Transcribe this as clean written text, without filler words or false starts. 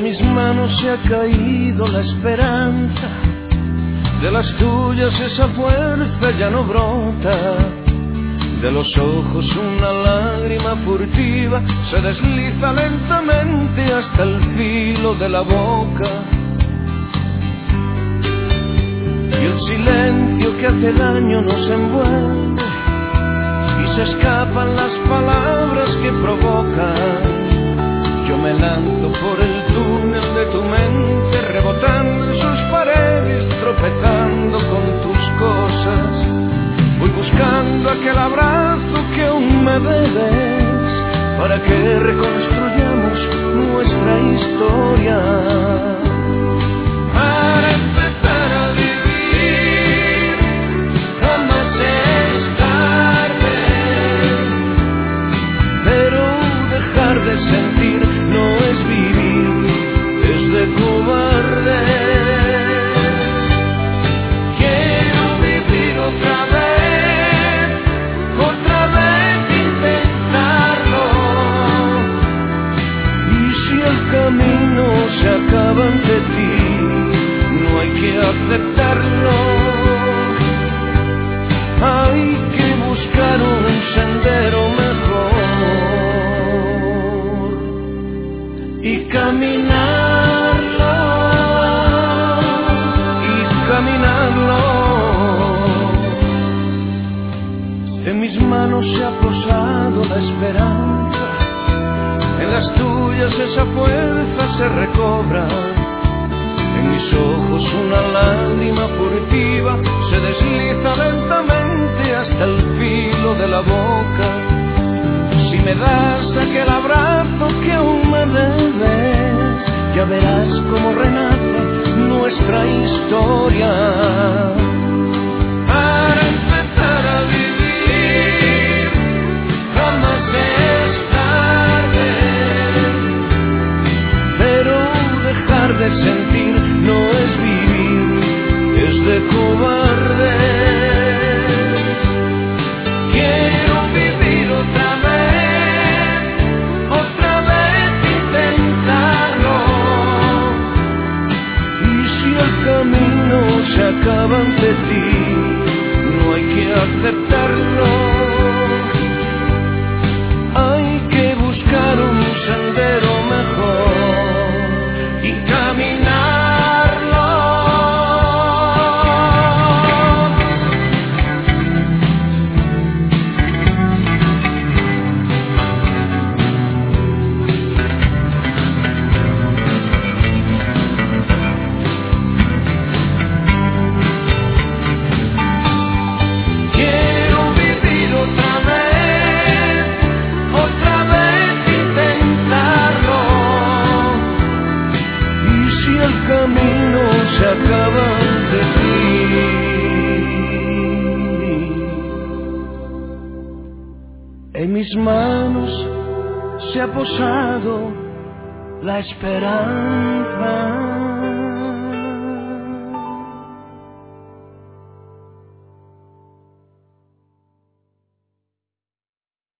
mis manos se ha caído la esperanza, de las tuyas esa fuerza ya no brota, de los ojos una lágrima furtiva se desliza lentamente hasta el filo de la boca. Y el silencio que hace daño nos envuelve y se escapan las palabras que provocan. Yo me lanzo por el túnel de tu mente, rebotando en sus paredes, tropezando con tus cosas. Voy buscando aquel abrazo que aún me debes, para que reconstruyamos nuestra historia. Para empezar a vivir, jamás es tarde, pero dejar de sentir no es vivir, es de cobardes. Quiero vivir otra vez intentarlo. Y si el camino se acaba ante ti, no hay que aceptarlo. Hay que buscar un sendero mejor y caminarlo, y caminarlo. En mis manos se ha posado la esperanza, en las tuyas esa fuerza se recobra. En mis ojos una lágrima furtiva se desliza lentamente hasta el filo de la boca. Si me das aquel abrazo que aún me debes, ya verás cómo renace nuestra historia. Para empezar a vivir, jamás es tarde, pero dejar de sentir no es vivir, es de cobardes. Quiero vivir otra vez intentarlo. Y si el camino se acaba ante ti, no hay que aceptarlo. Hay que buscar un sendero mejor y caminarlo. Quiero vivir otra vez intentarlo. Y si el camino se acaba ante ti, en mis manos se ha posado la esperanza.